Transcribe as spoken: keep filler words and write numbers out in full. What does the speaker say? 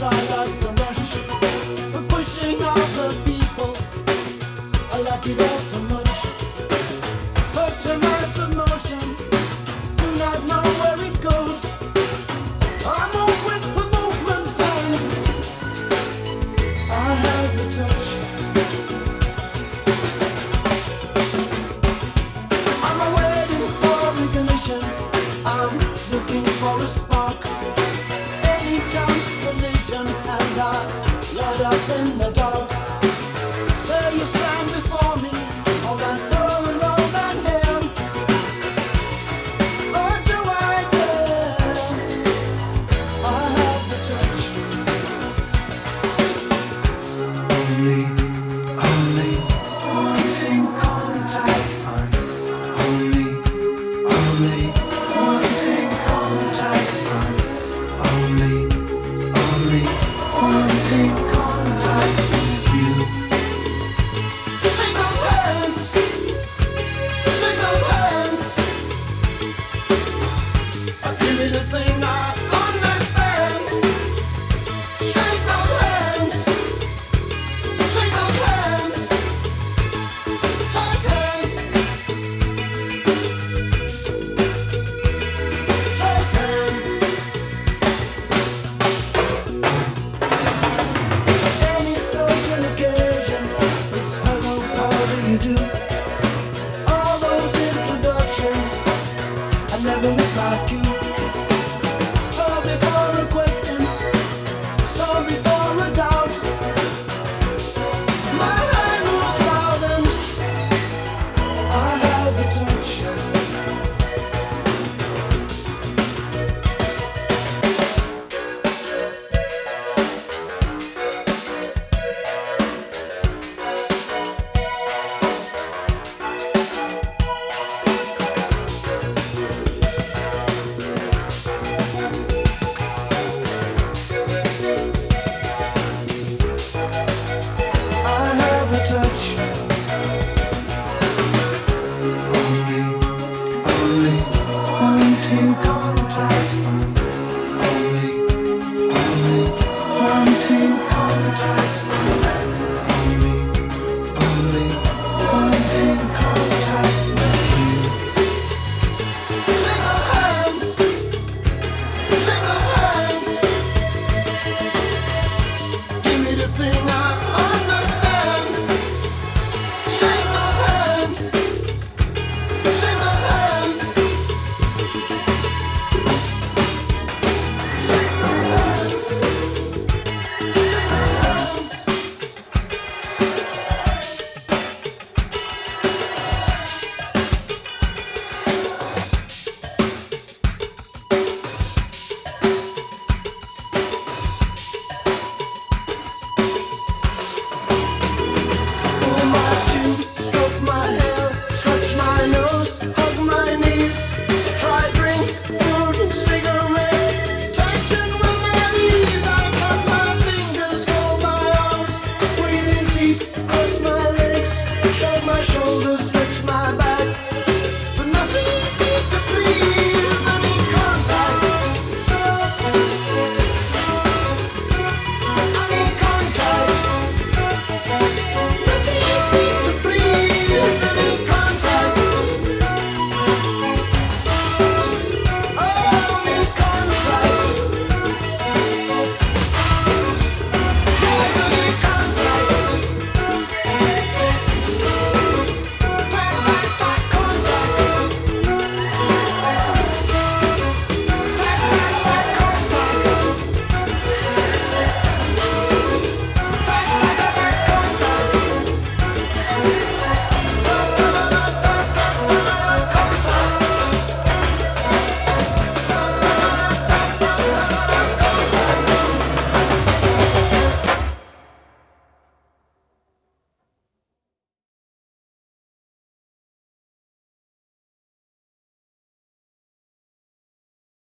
I like the rush, the pushing of the people. I like it all so much. Such a mass of motion, do not know where it goes. I move with the movement and I have the touch. I'm waiting for ignition, I'm looking for a spark. Any chance collision and I light up in the dark. There you stand before me, all that fur and all that hair. What do I dare? I have the touch. Only, only wanting contact. I'm only, only wanting contact. I'm only, only wanting contact with you. Shake those hands, shake those hands. Uh, Give me the thing I understand. Shake those hands, shake those hands. Shake hands, shake hands. Any social occasion, it's hello, how do you do? All those introductions, I never miss my cue. Sorry for a question, sorry for a doubt. My hand moves silent, I have the touch. I have a touch. Only, only wanting contact. I'm only, only wanting contact.